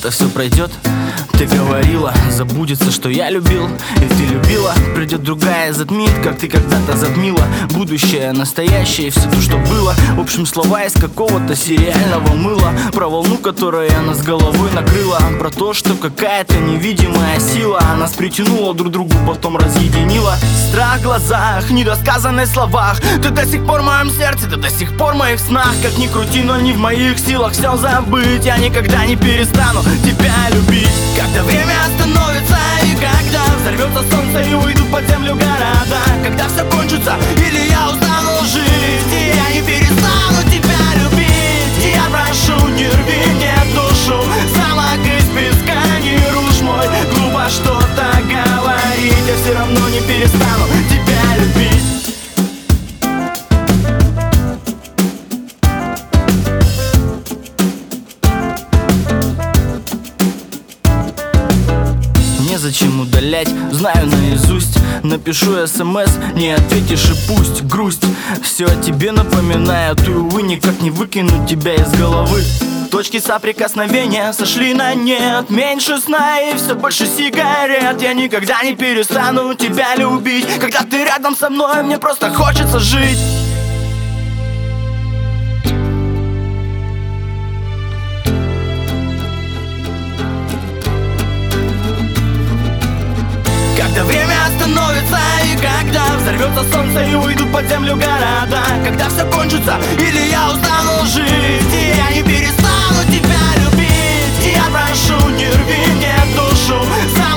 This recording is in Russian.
это все пройдет. Ты говорила, забудется, что я любил, и ты любила. Придет другая, затмит, как ты когда-то затмила. Будущее, настоящее, все то, что было. В общем, слова из какого-то сериального мыла. Про волну, которая нас головой накрыла. Про то, что какая-то невидимая сила нас притянула друг к другу, потом разъединила. Страх в глазах, недосказанность в словах. Ты до сих пор в моем сердце, ты до сих пор в моих снах. Как ни крути, но не в моих силах все забыть. Я никогда не перестану тебя любить. Когда время остановится и когда взорвется солнце и уйдут под землю города. Когда все кончится или я устану жить, и я не перестану тебя любить. И я прошу, не рви мне душу, замок из песка не рушь мой. Глупо что-то говорить, я все равно не перестану тебя любить. Незачем удалять, знаю наизусть. Напишу смс, не ответишь и пусть. Грусть, все о тебе напоминает, и увы, никак не выкинуть тебя из головы. Точки соприкосновения сошли на нет. Меньше сна и все больше сигарет. Я никогда не перестану тебя любить. Когда ты рядом со мной, мне просто хочется жить. Когда время остановится и когда взорвется солнце и уйдут под землю города. Когда все кончится или я устану жить, и я не перестану тебя любить. И я прошу, не рви мне душу.